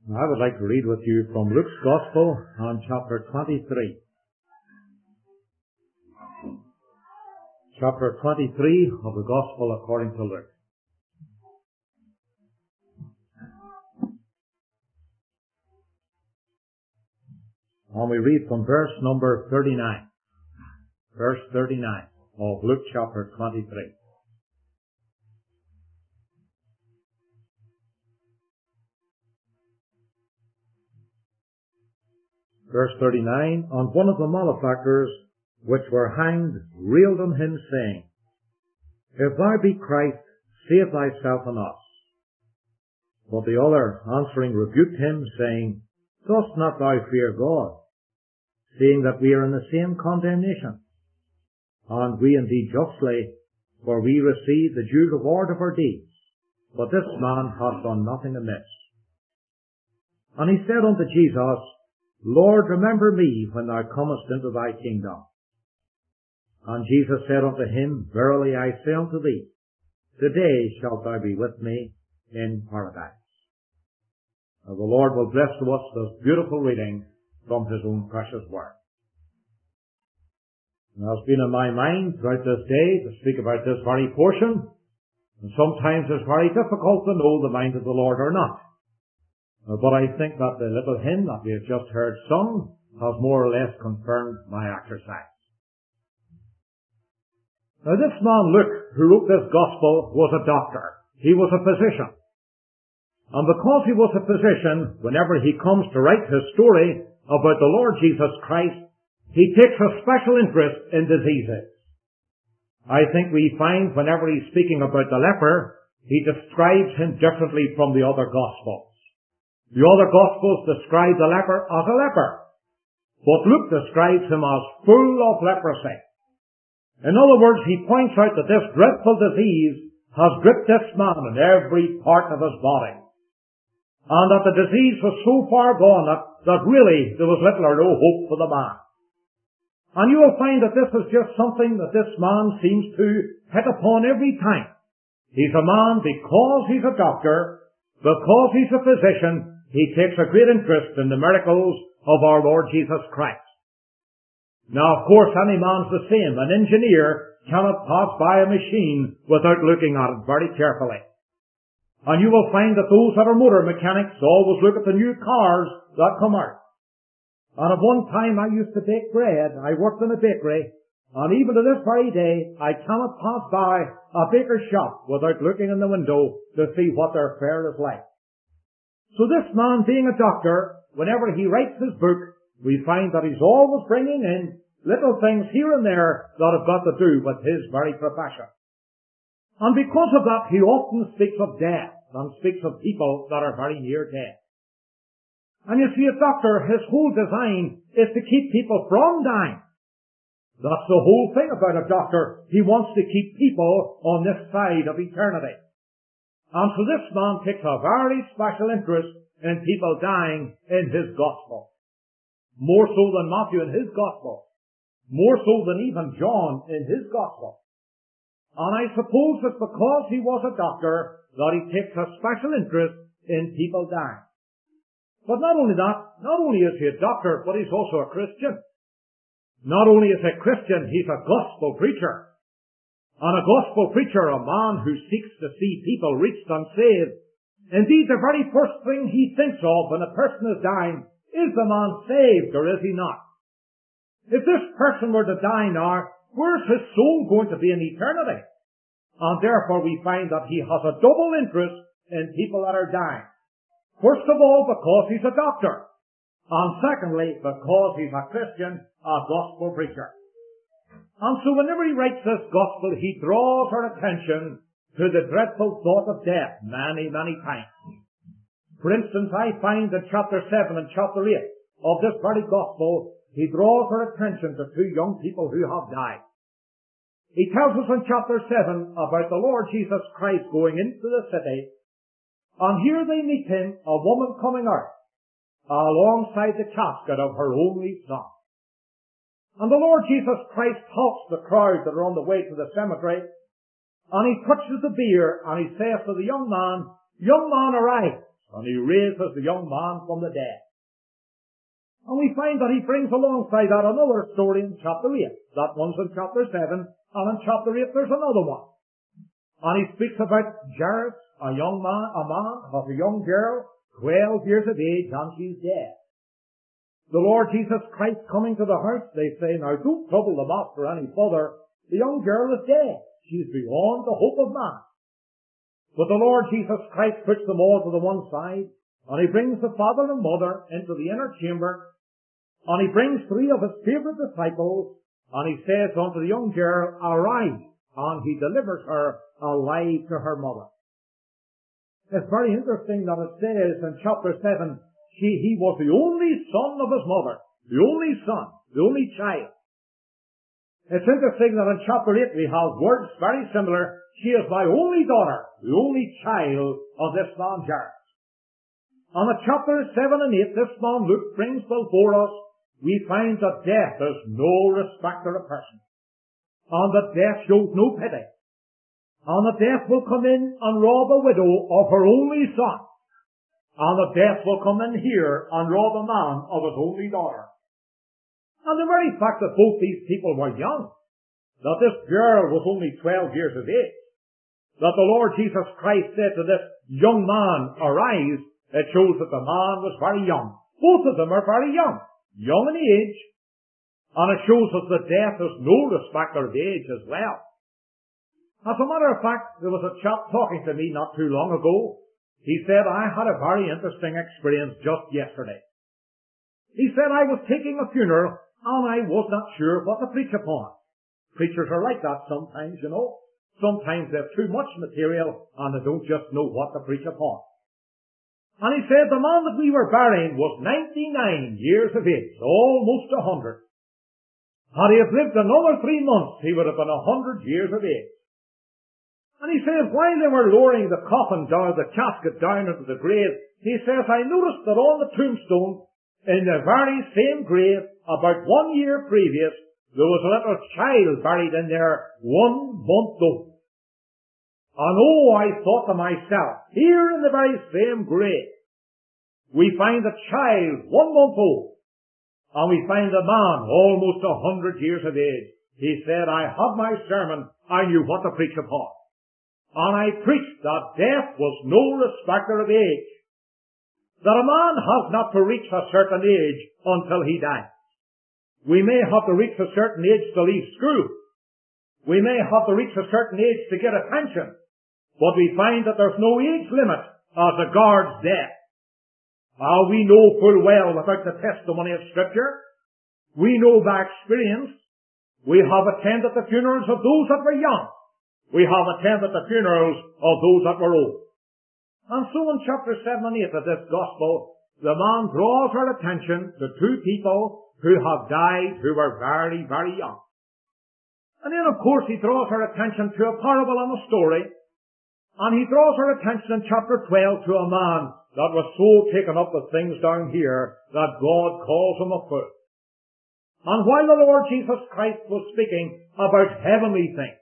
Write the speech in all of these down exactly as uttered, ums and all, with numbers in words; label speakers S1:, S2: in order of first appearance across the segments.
S1: I would like to read with you from Luke's Gospel on chapter twenty-three. Chapter twenty-three of the Gospel according to Luke. And we read from verse number thirty-nine. Verse thirty-nine of Luke chapter twenty-three. Verse thirty-nine, And one of the malefactors which were hanged railed on him, saying, If thou be Christ, save thyself and us. But the other answering rebuked him, saying, Dost not thou fear God, seeing that we are in the same condemnation? And we indeed justly, for we receive the due reward of our deeds. But this man hath done nothing amiss. And he said unto Jesus, Lord, remember me when thou comest into thy kingdom. And Jesus said unto him, Verily I say unto thee, Today shalt thou be with me in paradise. Now the Lord will bless to us this beautiful reading from His own precious word. Now it's been in my mind throughout this day to speak about this very portion, and sometimes it's very difficult to know the mind of the Lord or not. But I think that the little hymn that we have just heard sung has more or less confirmed my exercise. Now this man Luke, who wrote this gospel, was a doctor. He was a physician. And because he was a physician, whenever he comes to write his story about the Lord Jesus Christ, he takes a special interest in diseases. I think we find whenever he's speaking about the leper, he describes him differently from the other gospels. The other Gospels describe the leper as a leper, but Luke describes him as full of leprosy. In other words, he points out that this dreadful disease has gripped this man in every part of his body, and that the disease was so far gone that, that really there was little or no hope for the man. And you will find that this is just something that this man seems to hit upon every time. He's a man because he's a doctor, because he's a physician. He takes a great interest in the miracles of our Lord Jesus Christ. Now, of course, any man's the same. An engineer cannot pass by a machine without looking at it very carefully. And you will find that those that are motor mechanics always look at the new cars that come out. And at one time I used to bake bread. I worked in a bakery. And even to this very day, I cannot pass by a baker's shop without looking in the window to see what their fare is like. So this man, being a doctor, whenever he writes his book, we find that he's always bringing in little things here and there that have got to do with his very profession. And because of that, he often speaks of death and speaks of people that are very near death. And you see, a doctor, his whole design is to keep people from dying. That's the whole thing about a doctor. He wants to keep people on this side of eternity. And so this man takes a very special interest in people dying in his gospel. More so than Matthew in his gospel. More so than even John in his gospel. And I suppose it's because he was a doctor that he takes a special interest in people dying. But not only that, not only is he a doctor, but he's also a Christian. Not only is he a Christian, he's a gospel preacher. And a gospel preacher, a man who seeks to see people reached and saved. Indeed, the very first thing he thinks of when a person is dying, is the man saved or is he not? If this person were to die now, where's his soul going to be in eternity? And therefore we find that he has a double interest in people that are dying. First of all, because he's a doctor. And secondly, because he's a Christian, a gospel preacher. And so whenever he writes this gospel, he draws our attention to the dreadful thought of death many, many times. For instance, I find in chapter seven and chapter eight of this very gospel, he draws our attention to two young people who have died. He tells us in chapter seven about the Lord Jesus Christ going into the city, and here they meet him, a woman coming out, alongside the casket of her only son. And the Lord Jesus Christ halts the crowd that are on the way to the cemetery, and he touches the bier, and he says to the young man, Young man, arise. and he raises the young man from the dead. And we find that he brings alongside that another story in chapter eight. That one's in chapter seven, and in chapter eight there's another one. And he speaks about Jairus, a young man, a man of a young girl, twelve years of age, and she's dead. The Lord Jesus Christ coming to the house, they say, now don't trouble the master any further. The young girl is dead. She's beyond the hope of man. But the Lord Jesus Christ puts them all to the one side, and he brings the father and mother into the inner chamber, and he brings three of his favourite disciples, and he says unto the young girl, arise, and he delivers her alive to her mother. It's very interesting that it says in chapter seven, he, he was the only son of his mother, the only son, the only child. It's interesting that in chapter eight we have words very similar. She is my only daughter, the only child of this man Jairus. On the chapters seven and eight, this man Luke brings before us, we find that death is no respecter of person, and that death shows no pity, and that death will come in and rob a widow of her only son, and that death will come in here and rob a man of his only daughter. And the very fact that both these people were young, that this girl was only twelve years of age, that the Lord Jesus Christ said to this young man, arise, it shows that the man was very young. Both of them are very young. Young in age, and it shows us that death is no respecter of age as well. As a matter of fact, there was a chap talking to me not too long ago. He said, I had a very interesting experience just yesterday. He said, I was taking a funeral, and I was not sure what to preach upon. Preachers are like that sometimes, you know. Sometimes they have too much material, and they don't just know what to preach upon. And he said the man that we were burying was ninety-nine years of age, almost a hundred. Had he have lived another three months, he would have been a hundred years of age. And he says, while they were lowering the coffin down, the casket down into the grave, he says, I noticed that on the tombstone, in the very same grave, about one year previous, there was a little child buried in there, one month old. And oh, I thought to myself, here in the very same grave, we find a child one month old, and we find a man almost a hundred years of age. He said, I had my sermon, I knew what to preach upon. And I preached that death was no respecter of age. That a man has not to reach a certain age until he dies. We may have to reach a certain age to leave school. We may have to reach a certain age to get a pension. But we find that there's no age limit as regards death. Ah, we know full well about the testimony of Scripture. We know by experience. We have attended the funerals of those that were young. We have attended the funerals of those that were old. And so in chapter seven and eight of this gospel, the man draws our attention to two people who have died who were very, very young. And then of course he draws our attention to a parable and a story. And he draws our attention in chapter twelve to a man that was so taken up with things down here that God calls him a fool. And while the Lord Jesus Christ was speaking about heavenly things,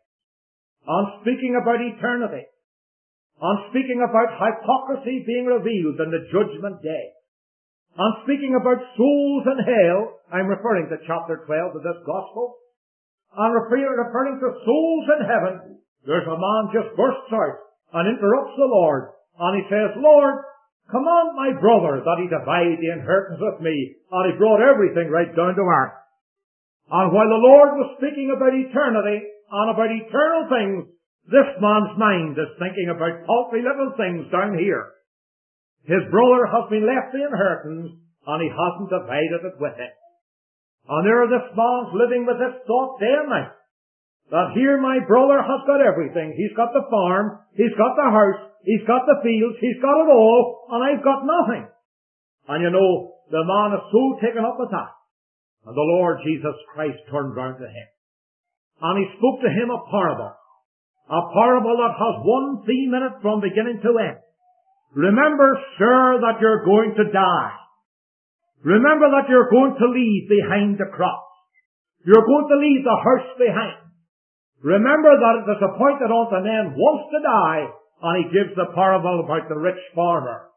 S1: and speaking about eternity, and speaking about hypocrisy being revealed in the judgment day, and speaking about souls in hell, I'm referring to chapter twelve of this gospel, and referring to souls in heaven, there's a man just bursts out and interrupts the Lord, and he says, Lord, command my brother that he divide the inheritance with me, and he brought everything right down to earth. And while the Lord was speaking about eternity and about eternal things, this man's mind is thinking about paltry little things down here. His brother has been left the inheritance, and he hasn't divided it with him. And there this man's living with this thought day and night, that here my brother has got everything. He's got the farm, he's got the house, he's got the fields, he's got it all, and I've got nothing. And you know, the man is so taken up with that. And the Lord Jesus Christ turned round to him. And he spoke to him a parable. A parable that has one theme in it from beginning to end. Remember, sir, that you're going to die. Remember that you're going to leave behind the cross. You're going to leave the house behind. Remember that it is appointed unto men once to die, and he gives the parable about the rich farmer.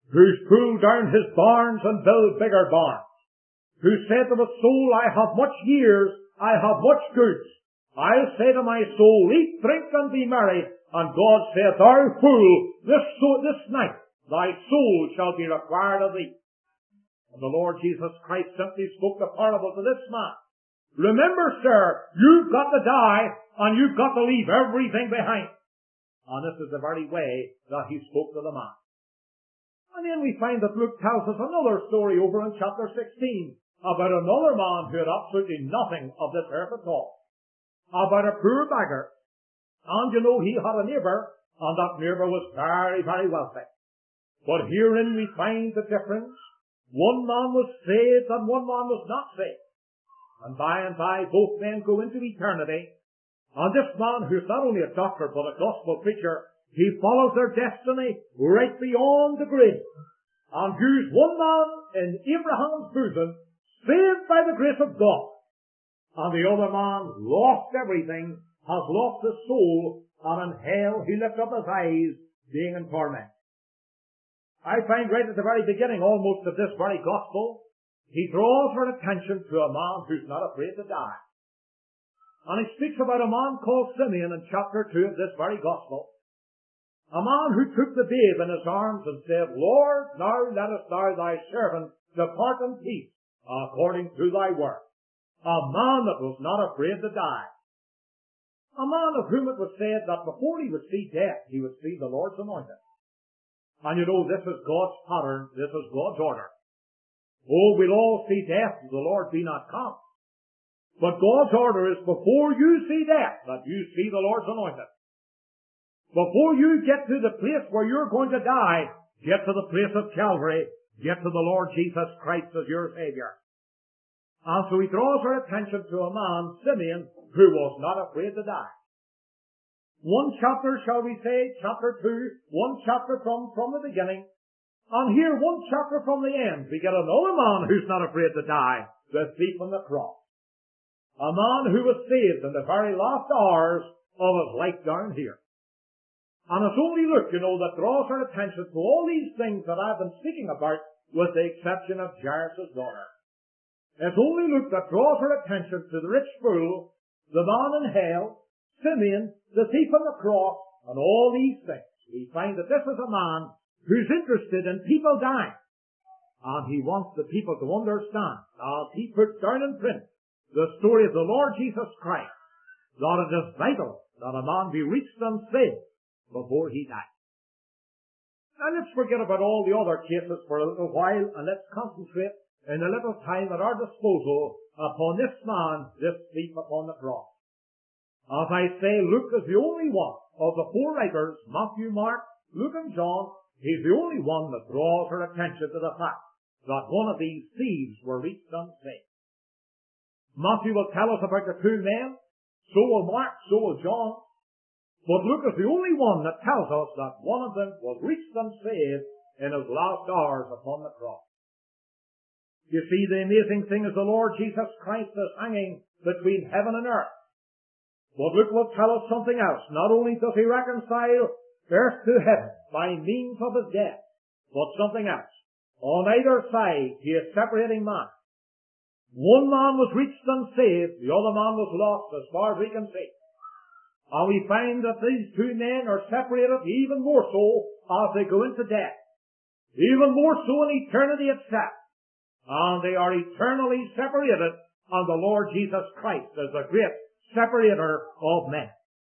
S1: who's pulled down his barns and built bigger barns, who said to his soul, I have much years, I have much goods. I'll say to my soul, eat, drink, and be merry. And God saith, thou fool, this, so, this night thy soul shall be required of thee. And the Lord Jesus Christ simply spoke the parable to this man. Remember, sir, you've got to die, and you've got to leave everything behind. And this is the very way that he spoke to the man. And then we find that Luke tells us another story over in chapter sixteen about another man who had absolutely nothing of this earth at all. About a poor beggar. And you know, he had a neighbour, and that neighbour was very, very wealthy. But herein we find the difference. One man was saved and one man was not saved. And by and by both men go into eternity. And this man, who's not only a doctor but a gospel preacher, he follows their destiny right beyond the grave. And who's one man in Abraham's bosom, saved by the grace of God. And the other man lost everything, has lost his soul, and in hell he lifted up his eyes, being in torment. I find right at the very beginning almost of this very gospel, he draws our attention to a man who's not afraid to die. And he speaks about a man called Simeon in chapter two of this very gospel. A man who took the babe in his arms and said, Lord, now lettest thou thy servant depart in peace, according to thy word. A man that was not afraid to die. A man of whom it was said that before he would see death, he would see the Lord's anointed. And you know, this is God's pattern, this is God's order. Oh, we'll all see death if the Lord be not come. But God's order is before you see death, that you see the Lord's anointed. Before you get to the place where you're going to die, get to the place of Calvary, get to the Lord Jesus Christ as your Savior. And so he draws our attention to a man, Simeon, who was not afraid to die. One chapter, shall we say, chapter two, one chapter from, from the beginning. And here, one chapter from the end, we get another man who's not afraid to die, the thief on the cross. A man who was saved in the very last hours of his life down here. And it's only Luke, you know, that draws our attention to all these things that I've been speaking about, with the exception of Jairus' daughter. It's only Luke that draws our attention to the rich fool, the man in hell, Simeon, the thief on the cross, and all these things. We find that this is a man who's interested in people dying. And he wants the people to understand, as he puts down in print the story of the Lord Jesus Christ, that it is vital that a man be reached and saved before he dies. Now let's forget about all the other cases for a little while, and let's concentrate in a little time at our disposal upon this man, this thief upon the cross. As I say, Luke is the only one of the four writers, Matthew, Mark, Luke, and John. He's the only one that draws our attention to the fact that one of these thieves were reached and saved. Matthew will tell us about the two men, so will Mark, so will John. But Luke is the only one that tells us that one of them was reached and saved in his last hours upon the cross. You see, the amazing thing is the Lord Jesus Christ is hanging between heaven and earth. But Luke will tell us something else. Not only does he reconcile earth to heaven by means of his death, but something else. On either side, he is separating man. One man was reached and saved, the other man was lost as far as we can see. And we find that these two men are separated even more so as they go into death. Even more so in eternity itself. And they are eternally separated, and the Lord Jesus Christ is the great separator of men.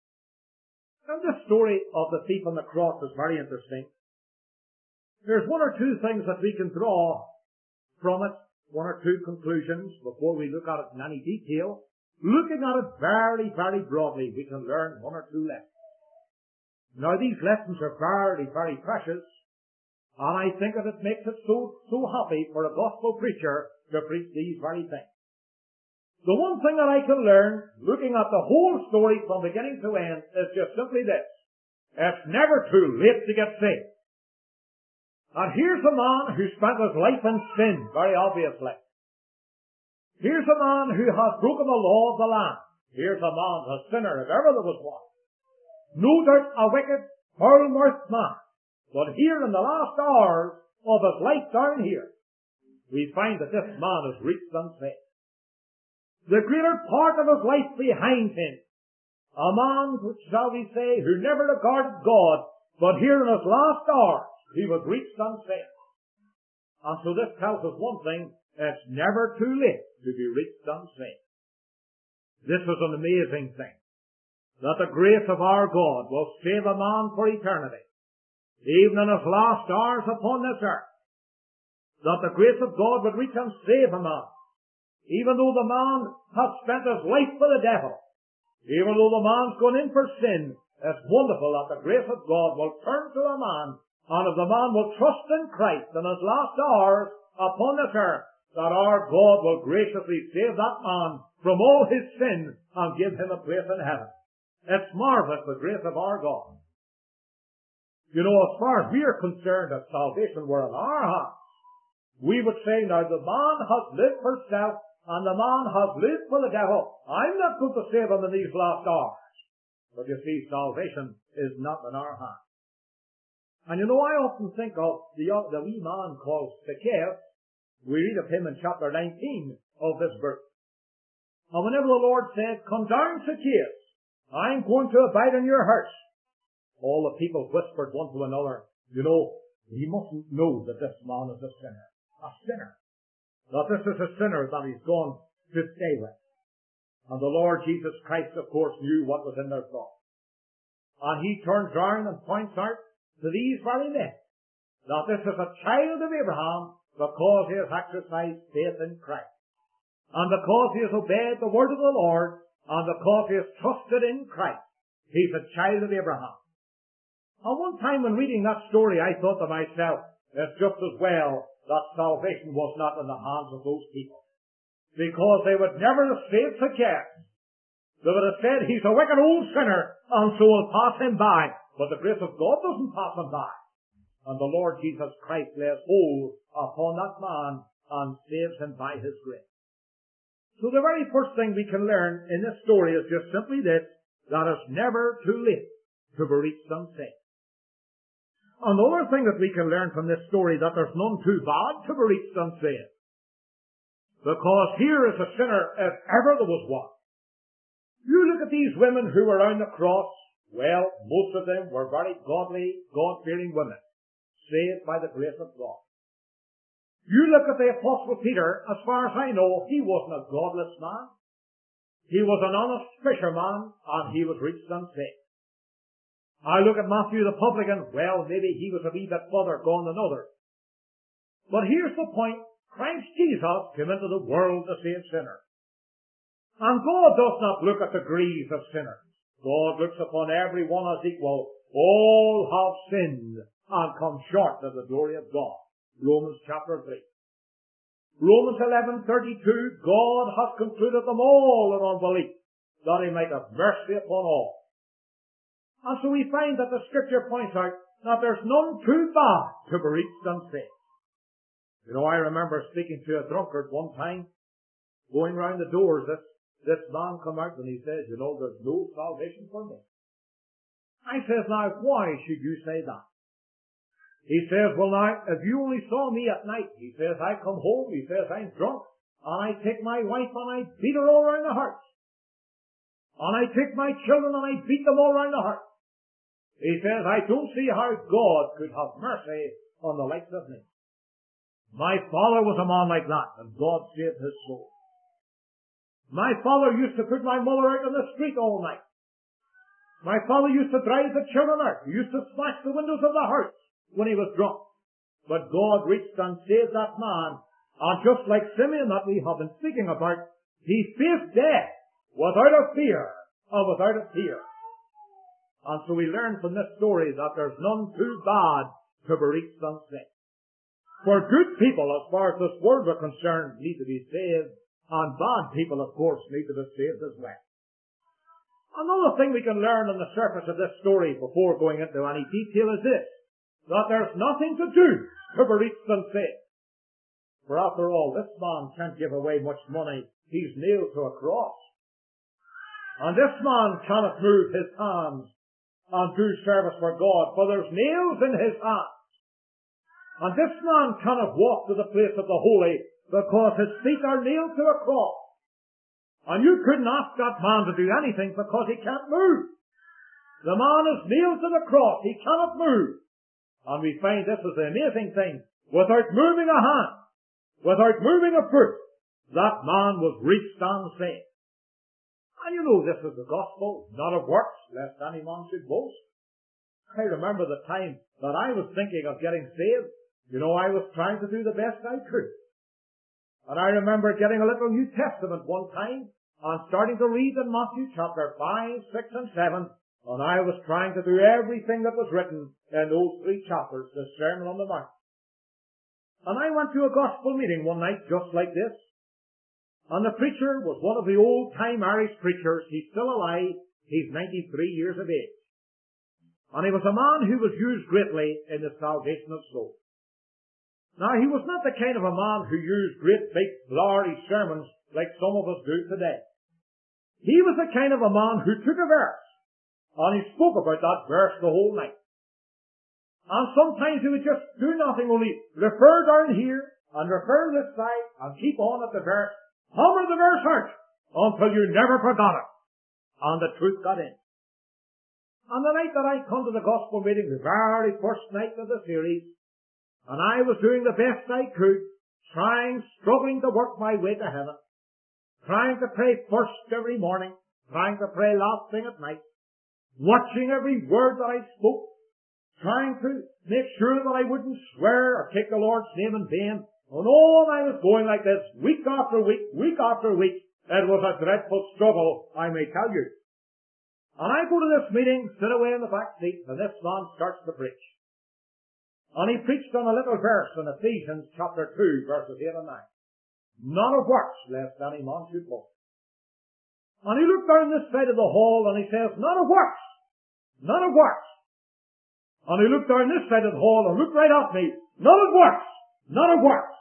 S1: And this story of the thief on the cross is very interesting. There's one or two things that we can draw from it, one or two conclusions before we look at it in any detail. Looking at it very, very broadly, we can learn one or two lessons. Now these lessons are very, very precious, and I think that it makes it so, so happy for a gospel preacher to preach these very things. The one thing that I can learn, looking at the whole story from beginning to end, is just simply this. It's never too late to get saved. And here's a man who spent his life in sin, very obviously. Here's a man who has broken the law of the land. Here's a man, a sinner, if ever there was one. No doubt a wicked, foul-mouthed man. But here in the last hours of his life down here, we find that this man has reached unsaved. The greater part of his life behind him, a man, which shall we say, who never regarded God, but here in his last hours, he was reached unsaved. And so this tells us one thing: it's never too late to be reached unsaved. This is an amazing thing, that the grace of our God will save a man for eternity, even in his last hours upon this earth. That the grace of God would reach and save a man, even though the man has spent his life for the devil, even though the man's gone in for sin. It's wonderful that the grace of God will turn to a man, and if the man will trust in Christ in his last hours upon this earth, that our God will graciously save that man from all his sin and give him a place in heaven. It's marvelous, the grace of our God. You know, as far as we are concerned, that salvation were in our hands, we would say, now the man has lived for self, and the man has lived for the devil. I'm not going to save him in these last hours. But you see, salvation is not in our hands. And you know, I often think of the, the wee man called Zacchaeus. We read of him in chapter nineteen of this book. And whenever the Lord said, "Come down, Zacchaeus, I'm going to abide in your house," all the people whispered one to another, you know, he mustn't know that this man is a sinner. A sinner. That this is a sinner that he's gone to stay with. And the Lord Jesus Christ, of course, knew what was in their thoughts. And he turns round and points out to these very men that this is a child of Abraham because he has exercised faith in Christ. And because he has obeyed the word of the Lord, and because he has trusted in Christ, he's a child of Abraham. And one time when reading that story, I thought to myself, it's just as well that salvation was not in the hands of those people. Because they would never have saved Zacchaeus. They would have said, he's a wicked old sinner, and so will pass him by. But the grace of God doesn't pass him by. And the Lord Jesus Christ lays hold upon that man and saves him by his grace. So the very first thing we can learn in this story is just simply this, that it's never too late to be reached unsaved. And the other thing that we can learn from this story, that there's none too bad to be reached unsaved. Because here is a sinner, if ever there was one. You look at these women who were on the cross. Well, most of them were very godly, God-fearing women, saved by the grace of God. You look at the Apostle Peter, as far as I know, he wasn't a godless man. He was an honest fisherman, and he was reached unsaved. I look at Matthew the publican, well, maybe he was a wee bit further gone than others. But here's the point. Christ Jesus came into the world to save sinners. And God does not look at the degrees of sinners. God looks upon every one as equal. All have sinned and come short of the glory of God. Romans chapter three. Romans eleven thirty-two, God hath concluded them all in unbelief, that he might have mercy upon all. And so we find that the Scripture points out that there's none too bad to be reached unsaved. You know, I remember speaking to a drunkard one time, going round the doors. This, this man come out and he says, you know, there's no salvation for me. I says, now, why should you say that? He says, well, now, if you only saw me at night, he says, I come home, he says, I'm drunk, and I take my wife and I beat her all around the house. And I take my children and I beat them all around the house. He says, I don't see how God could have mercy on the likes of me. My father was a man like that, and God saved his soul. My father used to put my mother out on the street all night. My father used to drive the children out. He used to smash the windows of the house when he was drunk. But God reached and saved that man. And just like Simeon that we have been speaking about, he faced death without a fear or without a fear. And so we learn from this story that there's none too bad to be reached unsaved. For good people, as far as this world are concerned, need to be saved, and bad people, of course, need to be saved as well. Another thing we can learn on the surface of this story before going into any detail is this, that there's nothing to do to be reached unsaved. For after all, this man can't give away much money. He's nailed to a cross. And this man cannot move his hands and do service for God, for there's nails in his hands. And this man cannot walk to the place of the holy because his feet are nailed to a cross. And you couldn't ask that man to do anything because he can't move. The man is nailed to the cross. He cannot move. And we find this is the amazing thing. Without moving a hand, without moving a foot, that man was reached and saved. And you know this is the gospel, not of works, lest any man should boast. I remember the time that I was thinking of getting saved. You know, I was trying to do the best I could. And I remember getting a little New Testament one time and starting to read in Matthew chapter five, six and seven. And I was trying to do everything that was written in those three chapters, the Sermon on the Mount. And I went to a gospel meeting one night just like this. And the preacher was one of the old-time Irish preachers. He's still alive. He's ninety-three years of age. And he was a man who was used greatly in the salvation of souls. Now, he was not the kind of a man who used great big flowery sermons like some of us do today. He was the kind of a man who took a verse, and he spoke about that verse the whole night. And sometimes he would just do nothing, only refer down here, and refer this side, and keep on at the verse, hammer the verse out, until you never forgot it. And the truth got in. And the night that I come to the gospel meeting, the very first night of the series, and I was doing the best I could, trying, struggling to work my way to heaven, trying to pray first every morning, trying to pray last thing at night, watching every word that I spoke, trying to make sure that I wouldn't swear or take the Lord's name in vain. And all I was going like this, week after week, week after week. It was a dreadful struggle, I may tell you. And I go to this meeting, sit away in the back seat, and this man starts to preach. And he preached on a little verse in Ephesians chapter two, verses eight and nine. None of works, lest any man should boast. And he looked down this side of the hall, and he says, none of works, none of works. And he looked down this side of the hall, and looked right at me, none of works, none of works.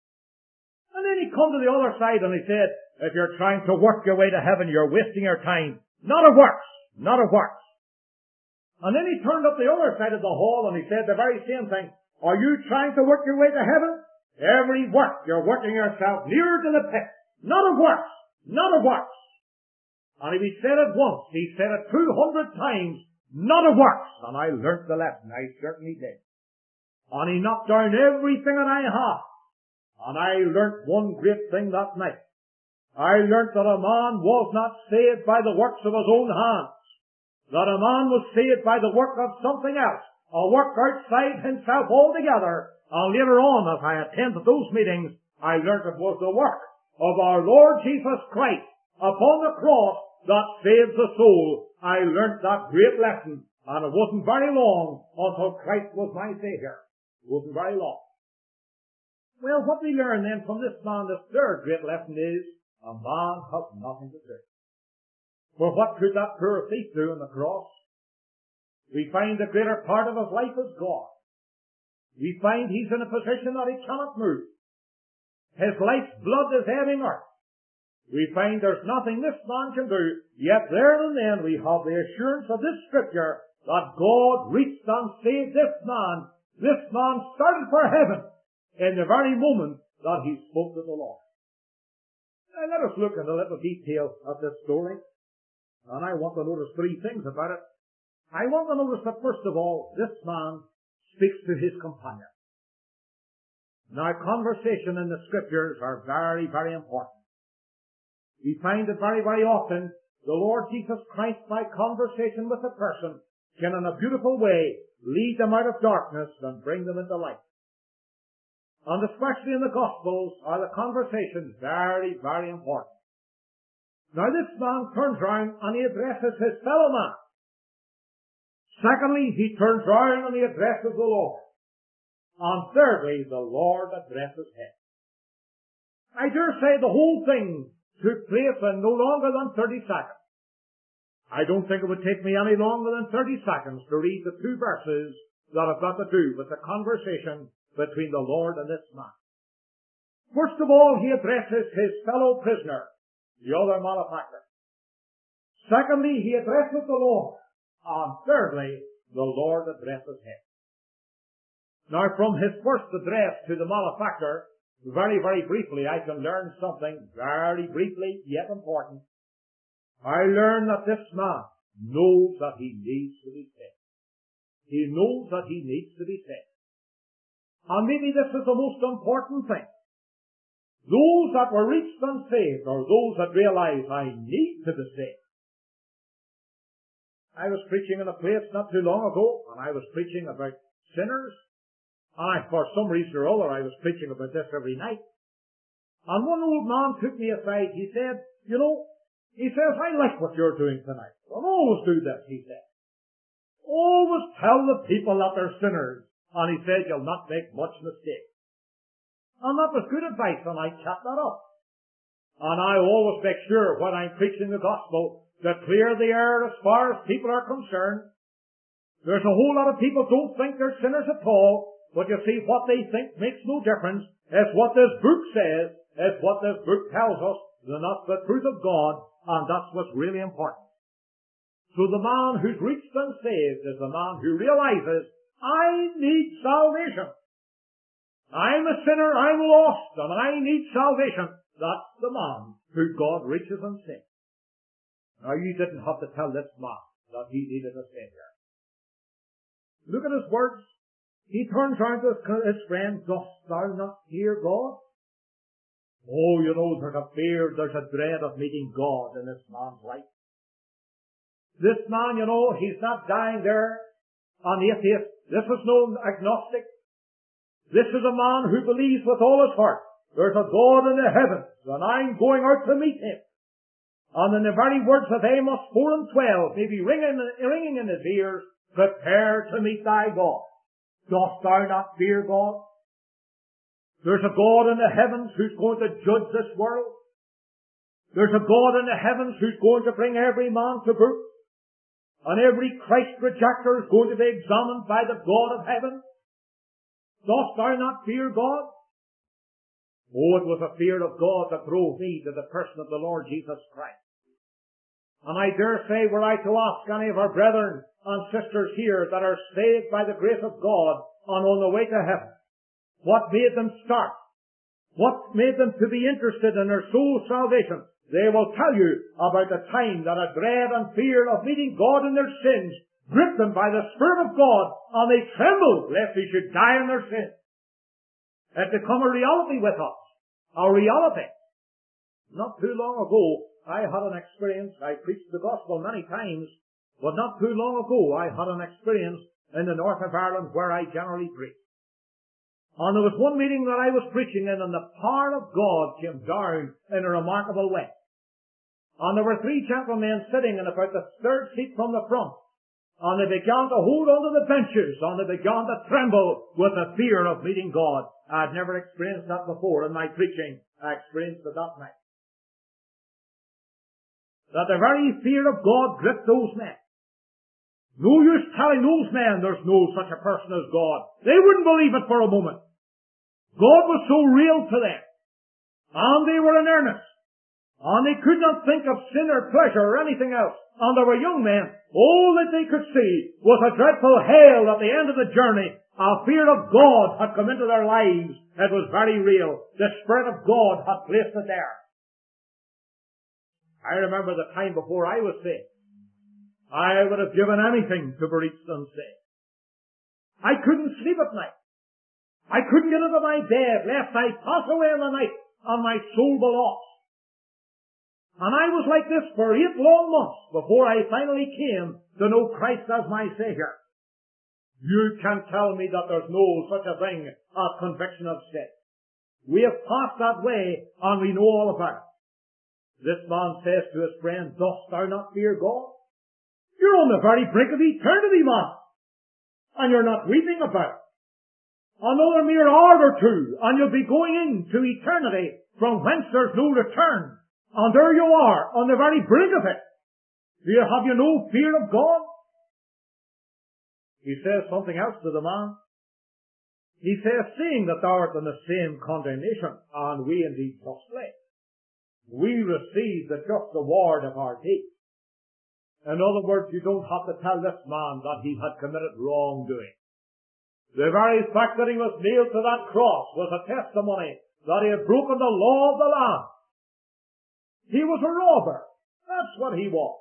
S1: And then he come to the other side, and he said, if you're trying to work your way to heaven, you're wasting your time. None of works, none of works. And then he turned up the other side of the hall and he said the very same thing. Are you trying to work your way to heaven? Every work, you're working yourself nearer to the pit. None of works, none of works. And if he said it once, he said it two hundred times, none of works. And I learnt the lesson, I certainly did. And he knocked down everything that I had. And I learnt one great thing that night. I learnt that a man was not saved by the works of his own hands. That a man was saved by the work of something else, a work outside himself altogether. And later on, as I attended those meetings, I learnt it was the work of our Lord Jesus Christ upon the cross that saves the soul. I learnt that great lesson, and it wasn't very long until Christ was my Saviour. It wasn't very long. Well, what we learn then from this man, this third great lesson is, a man has nothing to do. For what could that poor thief do on the cross? We find the greater part of his life is gone. We find he's in a position that he cannot move. His life's blood is ebbing out. We find there's nothing this man can do, yet there and then we have the assurance of this scripture that God reached and saved this man. This man started for heaven in the very moment that he spoke to the Lord. Now let us look in a little detail at this story. And I want to notice three things about it. I want to notice that first of all, this man speaks to his companion. Now conversation in the scriptures are very, very important. We find that very, very often the Lord Jesus Christ by conversation with a person can in a beautiful way lead them out of darkness and bring them into light. And especially in the Gospels are the conversations very, very important. Now this man turns round and he addresses his fellow man. Secondly, he turns round and he addresses the Lord. And thirdly, the Lord addresses him. I dare say the whole thing took place in no longer than thirty seconds. I don't think it would take me any longer than thirty seconds to read the two verses that have got to do with the conversation between the Lord and this man. First of all, he addresses his fellow prisoner, the other malefactor. Secondly, he addresses the Lord. And thirdly, the Lord addresses him. Now, from his first address to the malefactor, very, very briefly, I can learn something very briefly, yet important. I learn that this man knows that he needs to be saved. He knows that he needs to be saved. And maybe this is the most important thing. Those that were reached and saved are those that realize I need to be saved. I was preaching in a place not too long ago, and I was preaching about sinners. And I, for some reason or other, I was preaching about this every night. And one old man took me aside. He said, you know, he says, I like what you're doing tonight. I'll always do this, he said. Always tell the people that they're sinners. And he said, you'll not make much mistake. And that was good advice, and I kept that up. And I always make sure when I'm preaching the gospel to clear the air as far as people are concerned. There's a whole lot of people don't think they're sinners at all, but you see, what they think makes no difference. It's what this book says, it's what this book tells us, and that's the truth of God, and that's what's really important. So the man who's reached and saved is the man who realizes, I need salvation. I'm a sinner, I'm lost, and I need salvation. That's the man who God reaches and saves. Now, you didn't have to tell this man that he needed a Savior. Look at his words. He turns round to his friend, dost thou not fear God? Oh, you know, there's a fear, there's a dread of meeting God in this man's life. This man, you know, he's not dying there an atheist. This is no agnostic. This is a man who believes with all his heart there's a God in the heavens, and I'm going out to meet him. And in the very words of Amos four and twelve, maybe ringing, ringing in his ears, prepare to meet thy God. Dost thou not fear God? There's a God in the heavens who's going to judge this world. There's a God in the heavens who's going to bring every man to book. And every Christ rejecter is going to be examined by the God of heaven. Dost thou not fear God? Oh, it was a fear of God that drove me to the person of the Lord Jesus Christ. And I dare say, were I to ask any of our brethren and sisters here that are saved by the grace of God and on the way to heaven, what made them start? What made them to be interested in their soul's salvation? They will tell you about the time that a dread and fear of meeting God in their sins gripped them by the Spirit of God, and they trembled lest they should die in their sins. It become a reality with us. A reality. Not too long ago, I had an experience. I preached the gospel many times, but not too long ago, I had an experience in the north of Ireland where I generally preach. And there was one meeting that I was preaching in, and the power of God came down in a remarkable way. And there were three gentlemen sitting in about the third seat from the front. And they began to hold onto the benches, and they began to tremble with the fear of meeting God. I had never experienced that before in my preaching. I experienced it that night. That the very fear of God gripped those men. No use telling those men there's no such a person as God. They wouldn't believe it for a moment. God was so real to them. And they were in earnest. And they could not think of sin or pleasure or anything else. And they were young men. All that they could see was a dreadful hail at the end of the journey. A fear of God had come into their lives. It was very real. The Spirit of God had placed it there. I remember the time before I was saved. I would have given anything to be reached and saved. I couldn't sleep at night. I couldn't get into my bed lest I pass away in the night and my soul be lost. And I was like this for eight long months before I finally came to know Christ as my Savior. You can't tell me that there's no such a thing as conviction of sin. We have passed that way and we know all about it. This man says to his friend, dost thou not fear God? You're on the very brink of eternity, man. And you're not weeping about it. Another mere hour or two and you'll be going into eternity from whence there's no return. And there you are, on the very brink of it. Do you have you no fear of God? He says something else to the man. He says, seeing that thou art in the same condemnation, and we indeed justly, we receive the just reward of our deeds. In other words, you don't have to tell this man that he had committed wrongdoing. The very fact that he was nailed to that cross was a testimony that he had broken the law of the land. He was a robber. That's what he was.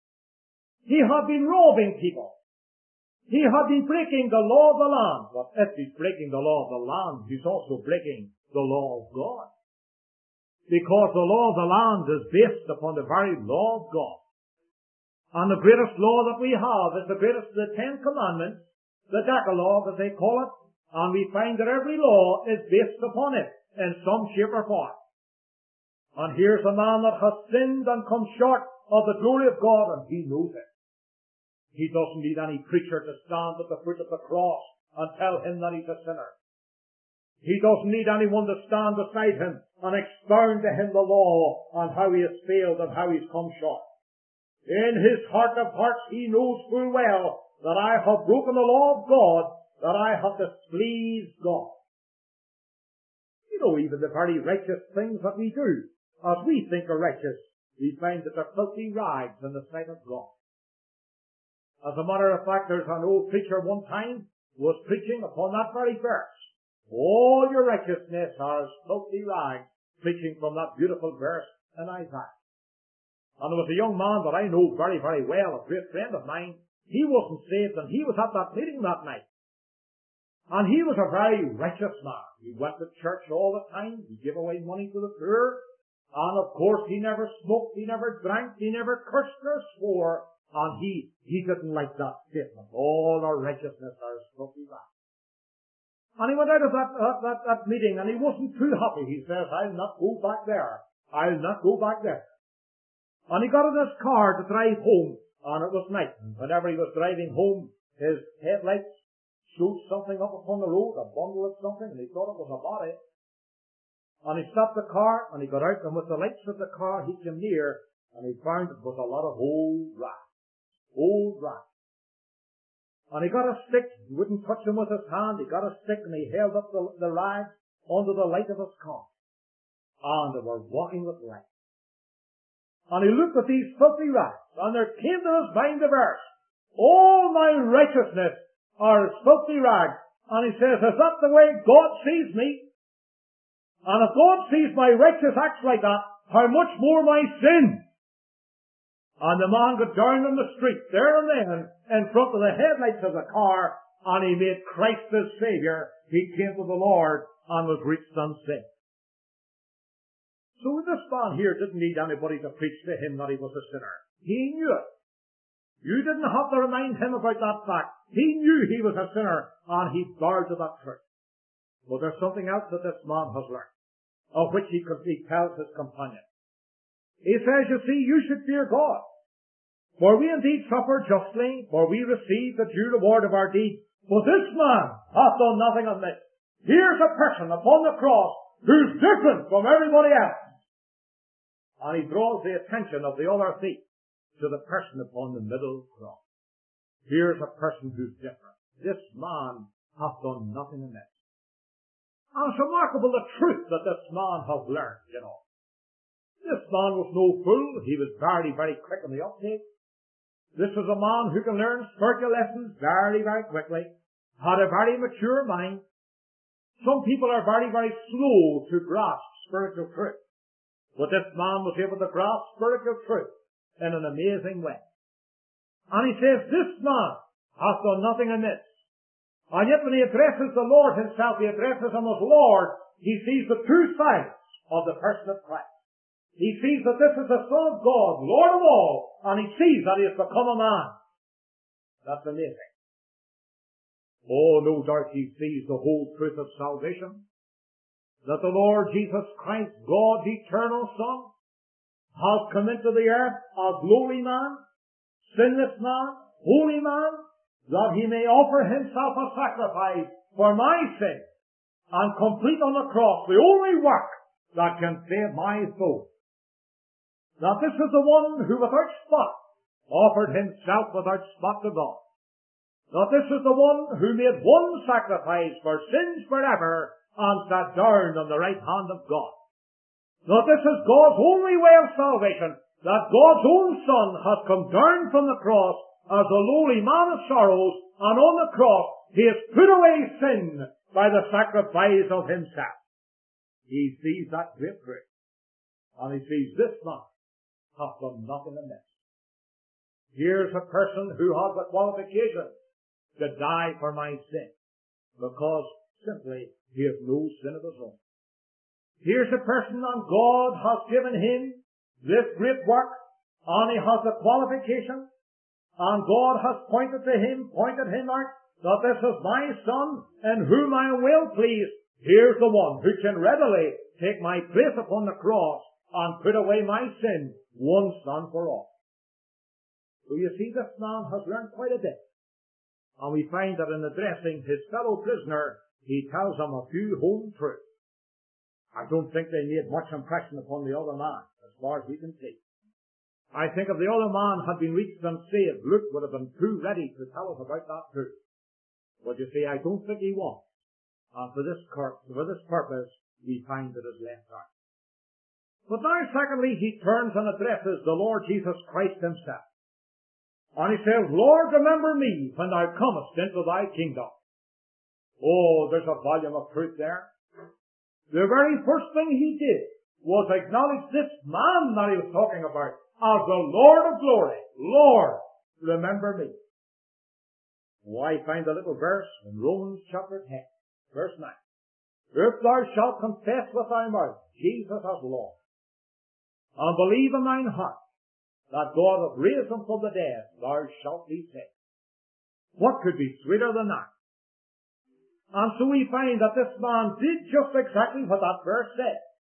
S1: He had been robbing people. He had been breaking the law of the land. But if he's breaking the law of the land, he's also breaking the law of God. Because the law of the land is based upon the very law of God. And the greatest law that we have is the greatest of the Ten Commandments, the Decalogue as they call it, and we find that every law is based upon it in some shape or form. And here's a man that has sinned and come short of the glory of God, and he knows it. He doesn't need any preacher to stand at the foot of the cross and tell him that he's a sinner. He doesn't need anyone to stand beside him and expound to him the law and how he has failed and how he's come short. In his heart of hearts he knows full well that I have broken the law of God, that I have displeased God. You know, even the very righteous things that we do, as we think are righteous, we find that they're filthy rags in the sight of God. As a matter of fact, there's an old preacher one time was preaching upon that very verse. All your righteousness are as filthy rags, preaching from that beautiful verse in Isaiah. And there was a young man that I know very, very well, a great friend of mine. He wasn't saved, and he was at that meeting that night. And he was a very righteous man. He went to church all the time. He gave away money to the poor. And of course, he never smoked, he never drank, he never cursed or swore. And he, he didn't like that statement. All our righteousness are as filthy rags. And he went out of that, that, that, that meeting, and he wasn't too happy. He says, I'll not go back there. I'll not go back there. And he got in his car to drive home, and it was night. And whenever he was driving home, his headlights showed something up upon the road, a bundle of something, and he thought it was a body. And he stopped the car, and he got out, and with the lights of the car, he came near, and he found it was a lot of old rats. Old rats. And he got a stick. He wouldn't touch them with his hand. He got a stick, and he held up the, the rags under the light of his car. And they were walking with light. And he looked at these filthy rags, and there came to his mind the verse, all my righteousness are as filthy rags. And he says, is that the way God sees me? And if God sees my righteous acts like that, how much more my sin? And the man got down on the street, there and then, in front of the headlights of the car, and he made Christ his Saviour. He came to the Lord and was reached unsaved. So this man here didn't need anybody to preach to him that he was a sinner. He knew it. You didn't have to remind him about that fact. He knew he was a sinner, and he bowed to that truth. But there's something else that this man has learned, of which he, could, he tells his companion. He says, you see, you should fear God. For we indeed suffer justly, for we receive the due reward of our deeds. But this man hath done nothing amiss. Here's a person upon the cross who's different from everybody else. And he draws the attention of the other thief to the person upon the middle cross. Here's a person who's different. This man hath done nothing amiss. And it's remarkable the truth that this man has learned, you know. This man was no fool. He was very, very quick on the uptake. This is a man who can learn spiritual lessons very, very quickly. Had a very mature mind. Some people are very, very slow to grasp spiritual truth. But this man was able to grasp spiritual truth in an amazing way. And he says, this man hath done nothing amiss. And yet when he addresses the Lord himself, he addresses him as Lord, he sees the two sides of the person of Christ. He sees that this is the Son of God, Lord of all, and he sees that he has become a man. That's amazing. Oh, no doubt he sees the whole truth of salvation. That the Lord Jesus Christ, God's eternal Son, has come into the earth a glory man, sinless man, holy man, that he may offer himself a sacrifice for my sin, and complete on the cross the only work that can save my soul. That this is the one who without spot offered himself without spot to God. That this is the one who made one sacrifice for sins forever and sat down on the right hand of God. That this is God's only way of salvation, that God's own Son has come down from the cross as a lowly man of sorrows, and on the cross he has put away sin by the sacrifice of himself. He sees that great truth, and he sees this man hath done nothing amiss. Here's a person who has the qualification to die for my sin, because simply he has no sin of his own. Here's a person, and God has given him this great work, and he has the qualification, and God has pointed to him, pointed him out, that this is my son, in whom I am well pleased. Here's the one who can readily take my place upon the cross and put away my sin once and for all. So you see, this man has learned quite a bit. And we find that in addressing his fellow prisoner, he tells him a few home truths. I don't think they made much impression upon the other man, as far as we can see. I think if the other man had been reached and saved, Luke would have been too ready to tell us about that truth. But you see, I don't think he was. And for this, for this purpose, we find it is left out. But now, secondly, he turns and addresses the Lord Jesus Christ himself. And he says, Lord, remember me when thou comest into thy kingdom. Oh, there's a volume of truth there. The very first thing he did was acknowledge this man that he was talking about as the Lord of glory. Lord, remember me. Oh, I find a little verse in Romans chapter ten, verse nine. If thou shalt confess with thy mouth Jesus as Lord, and believe in thine heart that God hath raised him from the dead, thou shalt be saved. What could be sweeter than that? And so we find that this man did just exactly what that verse said.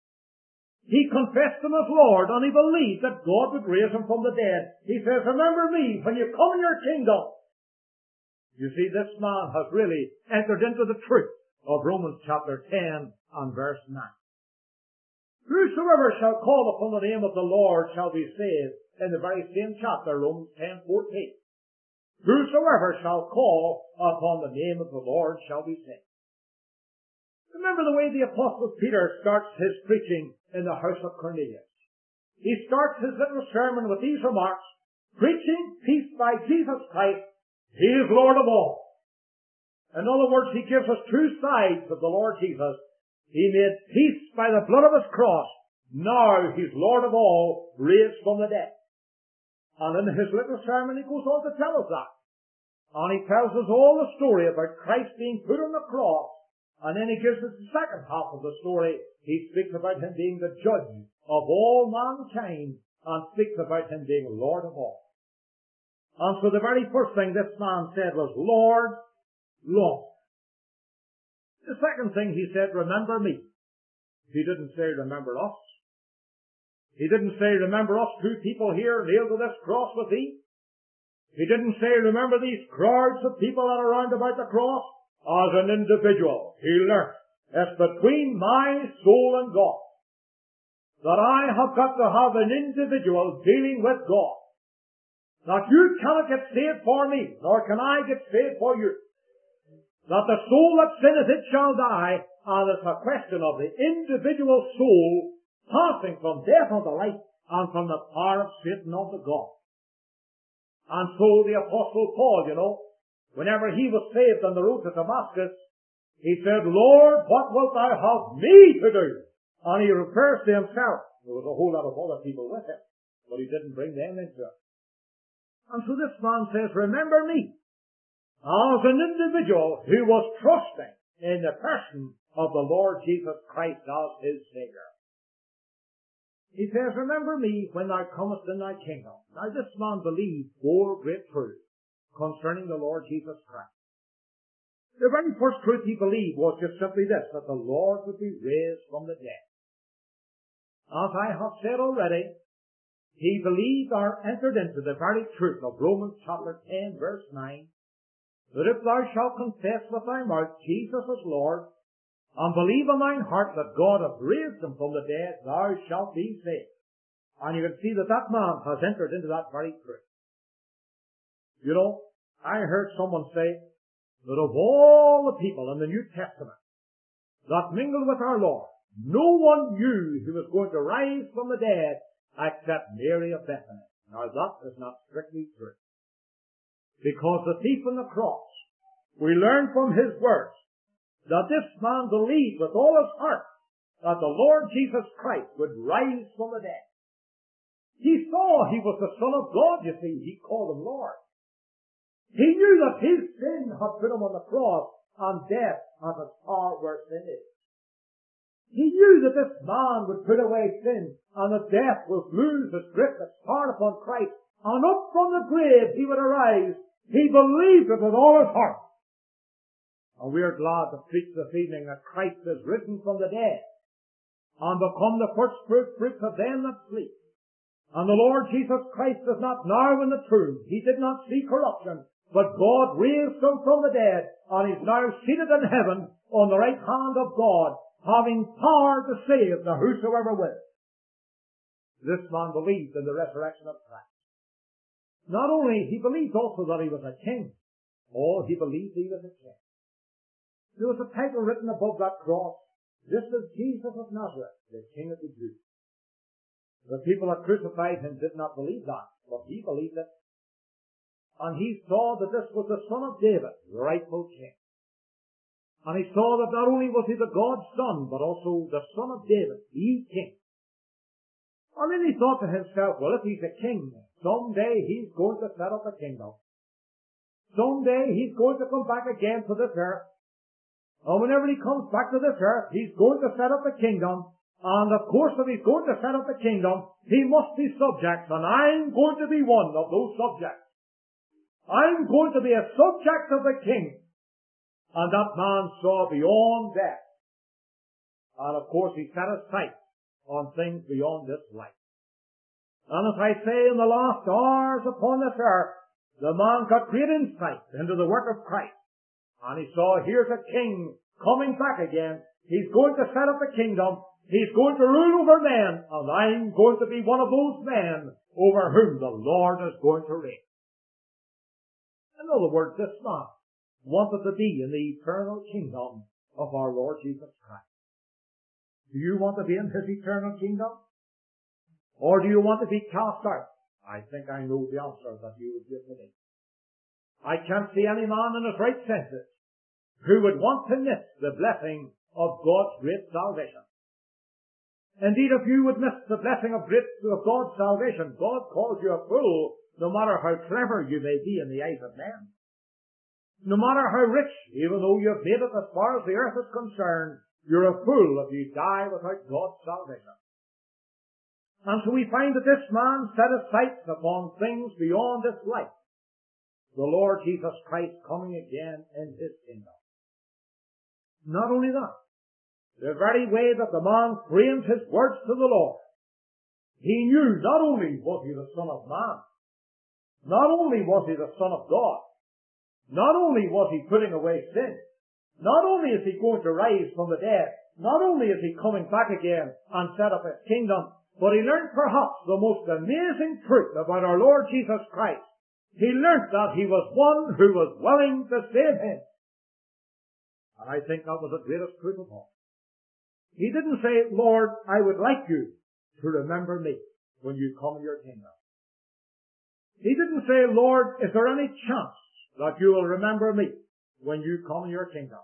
S1: He confessed him as Lord, and he believed that God would raise him from the dead. He says, remember me when you come in your kingdom. You see, this man has really entered into the truth of Romans chapter ten and verse nine. Whosoever shall call upon the name of the Lord shall be saved. In the very same chapter, Romans ten fourteen. Whosoever shall call upon the name of the Lord shall be saved. Remember the way the Apostle Peter starts his preaching in the house of Cornelius. He starts his little sermon with these remarks, preaching peace by Jesus Christ. He is Lord of all. In other words, he gives us two sides of the Lord Jesus. He made peace by the blood of his cross. Now he's Lord of all, raised from the dead. And in his little sermon he goes on to tell us that. And he tells us all the story about Christ being put on the cross. And then he gives us the second half of the story. He speaks about him being the judge of all mankind and speaks about him being Lord of all. And so the very first thing this man said was, Lord, Lord. The second thing he said, remember me. He didn't say, remember us. He didn't say, remember us two people here nailed to this cross with thee. He didn't say, remember these crowds of people that are round about the cross. As an individual, he learnt, it's between my soul and God that I have got to have an individual dealing with God. That you cannot get saved for me, nor can I get saved for you. That the soul that sinneth, it shall die, and it's a question of the individual soul passing from death unto life and from the power of Satan unto God. And so the Apostle Paul, you know, whenever he was saved on the road to Damascus, he said, Lord, what wilt thou have me to do? And he refers to himself. There was a whole lot of other people with him, but he didn't bring them into it. And so this man says, remember me, as an individual who was trusting in the person of the Lord Jesus Christ as his Savior. He says, remember me when thou comest in thy kingdom. Now this man believed four great truths concerning the Lord Jesus Christ. The very first truth he believed was just simply this, that the Lord would be raised from the dead. As I have said already, he believed or entered into the very truth of Romans chapter ten verse nine, that if thou shalt confess with thy mouth Jesus is Lord, and believe in thine heart that God hath raised him from the dead, thou shalt be saved. And you can see that that man has entered into that very truth. You know, I heard someone say that of all the people in the New Testament that mingled with our Lord, no one knew he was going to rise from the dead except Mary of Bethany. Now that is not strictly true. Because the thief on the cross, we learn from his words that this man believed with all his heart that the Lord Jesus Christ would rise from the dead. He saw he was the Son of God, you see. He called him Lord. He knew that his sin had put him on the cross, and death had its power where sin is. He knew that this man would put away sin, and that death would lose its grip, its power upon Christ, and up from the grave he would arise. He believed it with all his heart. And we are glad to preach this evening that Christ is risen from the dead, and become the first fruits of them that sleep. And the Lord Jesus Christ is not now in the tomb. He did not see corruption, but God raised him from the dead, and is now seated in heaven on the right hand of God, having power to save the whosoever will. This man believed in the resurrection of Christ. Not only, he believed also that he was a king. Oh, he believed he was a king. There was a title written above that cross. This is Jesus of Nazareth, the King of the Jews. The people that crucified him did not believe that, but he believed it. And he saw that this was the Son of David, the rightful king. And he saw that not only was he the God's Son, but also the Son of David, the king. And then he thought to himself, well, if he's a king, someday he's going to set up a kingdom. Someday he's going to come back again to this earth. And whenever he comes back to this earth, he's going to set up a kingdom. And of course, if he's going to set up a kingdom, he must be subjects. And I'm going to be one of those subjects. I'm going to be a subject of the king. And that man saw beyond death. And of course, he set his sight on things beyond this life. And as I say, in the last hours upon this earth, the man got great insight into the work of Christ. And he saw, here's a king coming back again. He's going to set up a kingdom. He's going to rule over men. And I'm going to be one of those men over whom the Lord is going to reign. In other words, this man wanted to be in the eternal kingdom of our Lord Jesus Christ. Do you want to be in his eternal kingdom? Or do you want to be cast out? I think I know the answer that you would give me. I can't see any man in his right senses who would want to miss the blessing of God's great salvation. Indeed, if you would miss the blessing of, great, of God's salvation, God calls you a fool, no matter how clever you may be in the eyes of men. No matter how rich, even though you've made it as far as the earth is concerned, you're a fool if you die without God's salvation. And so we find that this man set his sights upon things beyond this life. The Lord Jesus Christ coming again in his kingdom. Not only that, the very way that the man framed his words to the Lord, he knew not only was he the Son of Man, not only was he the Son of God, not only was he putting away sin, not only is he going to rise from the dead, not only is he coming back again and set up his kingdom, but he learned perhaps the most amazing truth about our Lord Jesus Christ. He learnt that he was one who was willing to save him. And I think that was the greatest truth of all. He didn't say, Lord, I would like you to remember me when you come in your kingdom. He didn't say, Lord, is there any chance that you will remember me when you come in your kingdom?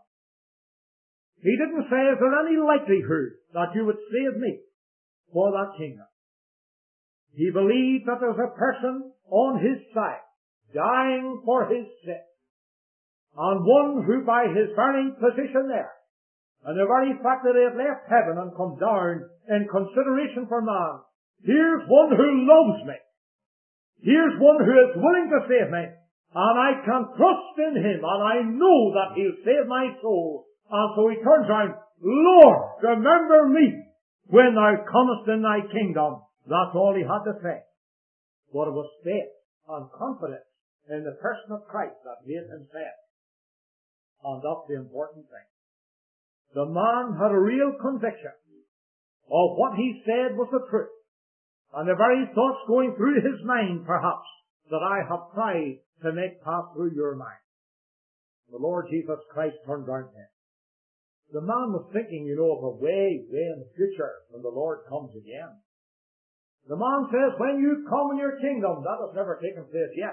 S1: He didn't say, is there any likelihood that you would save me for that kingdom? He believed that there was a person on his side, dying for his sin, and one who by his very position there, and the very fact that he had left heaven and come down in consideration for man, here's one who loves me. Here's one who is willing to save me, and I can trust in him, and I know that he'll save my soul. And so he turns around, Lord, remember me when thou comest in thy kingdom. That's all he had to say. But it was faith and confidence in the person of Christ that made him say it. And that's the important thing. The man had a real conviction of what he said was the truth. And the very thoughts going through his mind, perhaps, that I have tried to make pass through your mind. The Lord Jesus Christ turned round to him. The man was thinking, you know, of a way, way in the future when the Lord comes again. The man says, when you come in your kingdom, that has never taken place yet.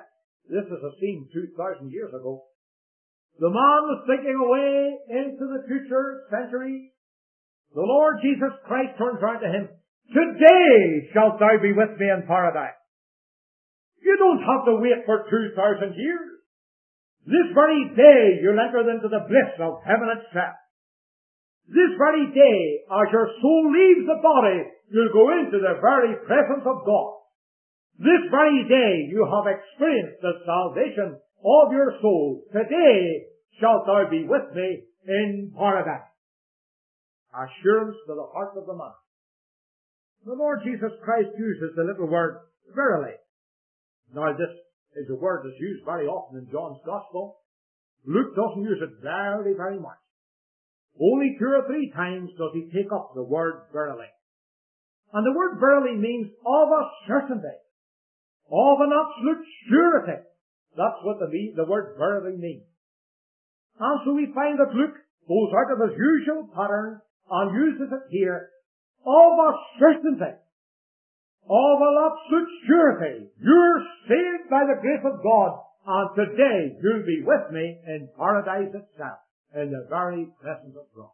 S1: This is a scene two thousand years ago. The man was thinking away into the future centuries. The Lord Jesus Christ turns around to him. Today shalt thou be with me in paradise. You don't have to wait for two thousand years. This very day you'll enter into the bliss of heaven itself. This very day, as your soul leaves the body, you'll go into the very presence of God. This very day you have experienced the salvation of your soul. Today shalt thou be with me in paradise. Assurance to the heart of the man. The Lord Jesus Christ uses the little word verily. Now this is a word that's used very often in John's Gospel. Luke doesn't use it very, very much. Only two or three times does he take up the word verily. And the word verily means of a certainty, of an absolute surety. That's what the, the word verily means. And so we find that Luke goes out of his usual pattern and uses it here, of a certainty, of an absolute surety. You're saved by the grace of God, and today you'll be with me in paradise itself, in the very presence of God.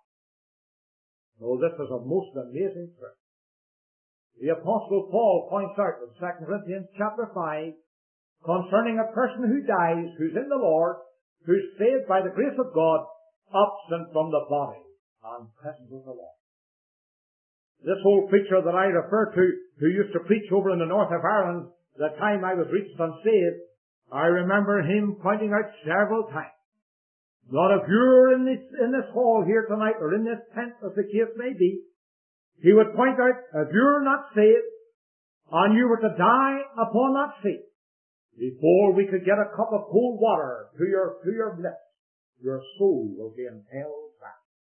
S1: Oh, this is a most amazing truth. The Apostle Paul points out in Second Corinthians chapter five, concerning a person who dies, who's in the Lord, who's saved by the grace of God, absent from the body and present with the Lord. This old preacher that I refer to, who used to preach over in the north of Ireland, the time I was reached and saved, I remember him pointing out several times, not if you're in this, in this hall here tonight, or in this tent, as the case may be, he would point out, if you're not saved, and you were to die upon that seat, before we could get a cup of cold water to your, to your lips, your soul will be impaled back.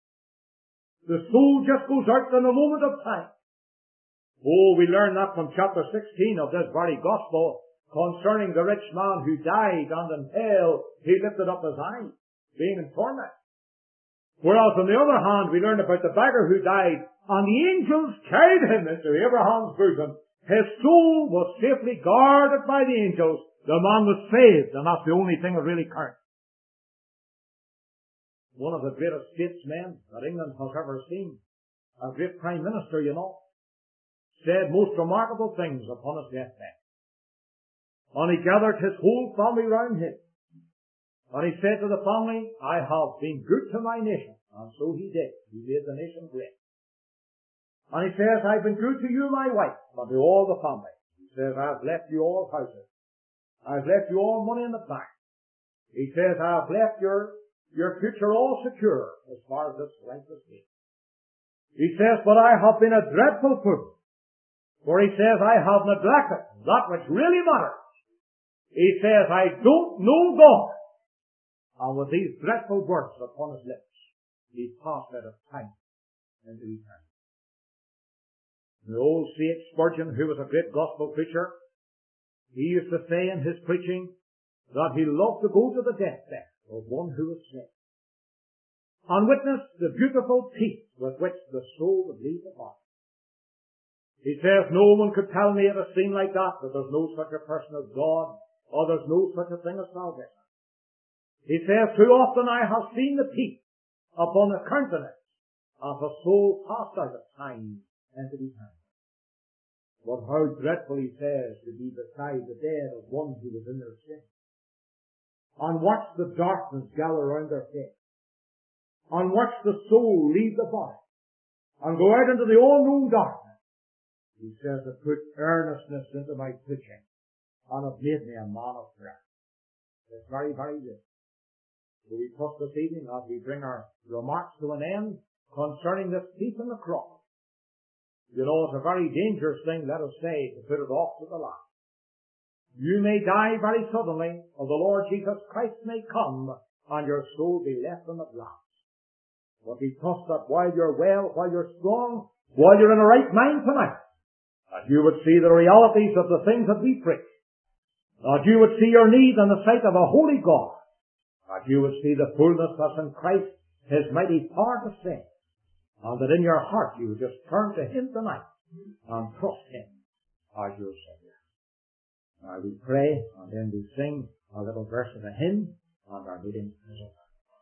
S1: The soul just goes out in a moment of time. Oh, we learn that from chapter sixteen of this very gospel concerning the rich man who died, and in hell he lifted up his eyes, being in torment. Whereas on the other hand, we learn about the beggar who died, and the angels carried him into Abraham's bosom. His soul was safely guarded by the angels. The man was saved, and that's the only thing that really counts. One of the greatest statesmen that England has ever seen, a great prime minister, you know, said most remarkable things upon his deathbed. And he gathered his whole family round him. And he said to the family, I have been good to my nation. And so he did. He made the nation great. And he says, I've been good to you, my wife, and to all the family. He says, I've left you all houses. I've left you all money in the bank. He says, I've left your Your future all secure as far as this life is concerned. He says, but I have been a dreadful fool. For he says, I have neglected that which really matters. He says, I don't know God. And with these dreadful words upon his lips, he passed out of time into eternity. The old C H Spurgeon, who was a great gospel preacher, he used to say in his preaching that he loved to go to the deathbed of one who was sick, and witness the beautiful peace with which the soul would leave the body. He says, no one could tell me at a scene like that that there's no such a person as God, or there's no such a thing as salvation. He says, too often I have seen the peace upon the countenance of a soul passed out of time into eternity. But how dreadful, he says, to be beside the dead of one who was in their sin, and watch the darkness gather round their face, and watch the soul leave the body, and go out into the all-known darkness. He says, it put earnestness into my preaching, and it made me a man of prayer. It's very, very good. So we trust this evening, as we bring our remarks to an end concerning this thief on the cross. You know, it's a very dangerous thing, let us say, to put it off to the last. You may die very suddenly, or the Lord Jesus Christ may come, and your soul be left in the blast. But we trust that while you're well, while you're strong, while you're in the right mind tonight, that you would see the realities of the things that we preach, that you would see your need in the sight of a holy God, that you would see the fullness that's in Christ, his mighty power to save, and that in your heart you would just turn to him tonight and trust him as your Savior. Now we pray, and then we sing a little verse of a hymn, and our meeting is over.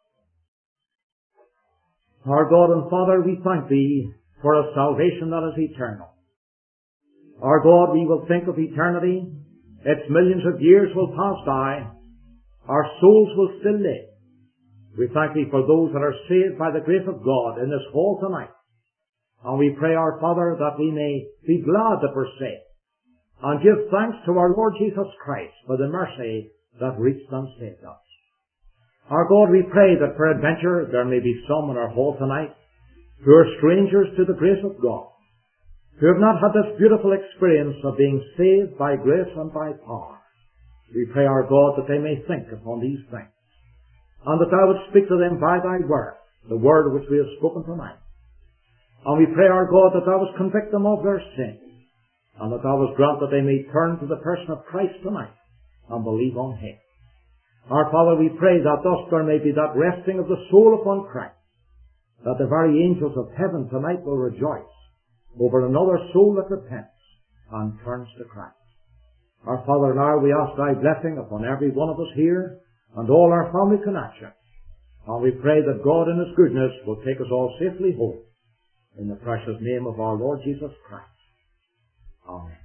S1: Our God and Father, we thank Thee for a salvation that is eternal. Our God, we will think of eternity. Its millions of years will pass by. Our souls will still live. We thank Thee for those that are saved by the grace of God in this hall tonight. And we pray, our Father, that we may be glad that we're saved and give thanks to our Lord Jesus Christ for the mercy that reached and saved us. Our God, we pray that peradventure there may be some in our hall tonight who are strangers to the grace of God, who have not had this beautiful experience of being saved by grace and by power. We pray, our God, that they may think upon these things, and that Thou wouldst speak to them by Thy word, the word which we have spoken tonight. And we pray, our God, that Thou wouldst convict them of their sin, and that Thou wouldst grant that they may turn to the person of Christ tonight and believe on Him. Our Father, we pray that thus there may be that resting of the soul upon Christ, that the very angels of heaven tonight will rejoice over another soul that repents and turns to Christ. Our Father, now we ask Thy blessing upon every one of us here and all our family connections. And we pray that God in His goodness will take us all safely home. In the precious name of our Lord Jesus Christ. Amen.